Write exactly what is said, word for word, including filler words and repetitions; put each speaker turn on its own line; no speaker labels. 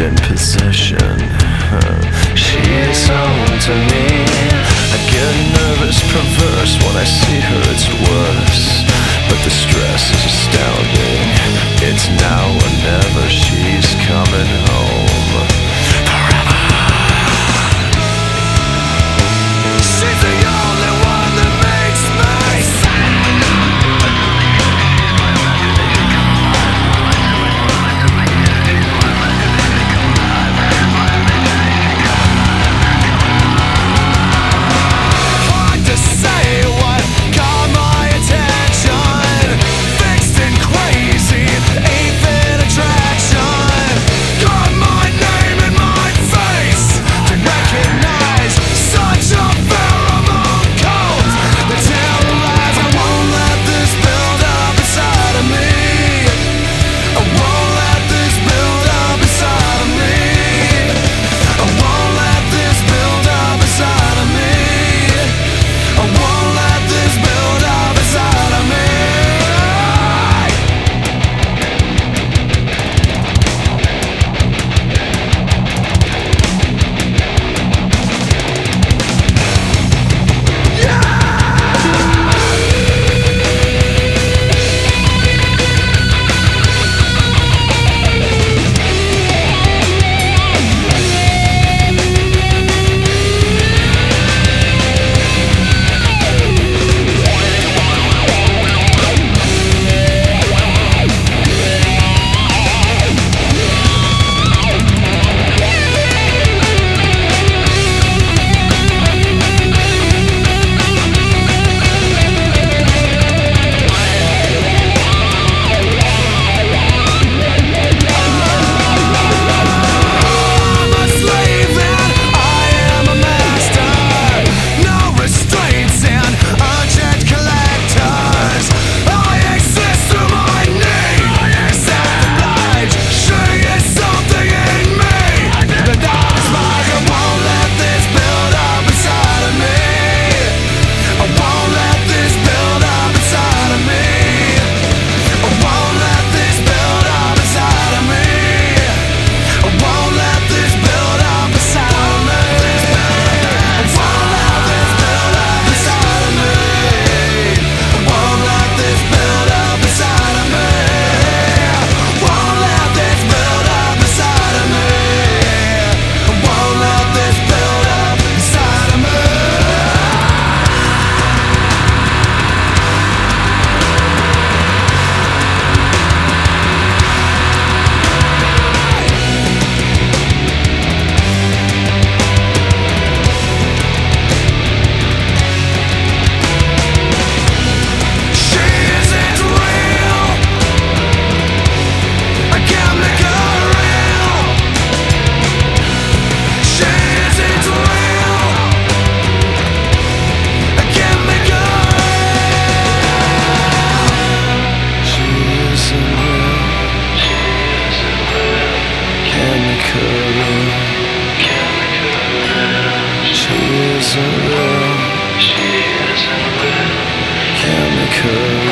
in possession. She's home to me. I get nervous, perverse. When I see her it's worse. But the stress is astounding. It's now or never. She's coming home forever. She's the only one that makes me sad. Hard to say what caught my attention. Fixed and crazy, eighth attraction. Got my name in my face to recognize such a pheromone cult that terrorize. I won't let this build up inside of me. I won't let this build up inside of me. I won't let this build up inside of me. I won't let this build up inside of me. She isn't real. She isn't real. Chemical.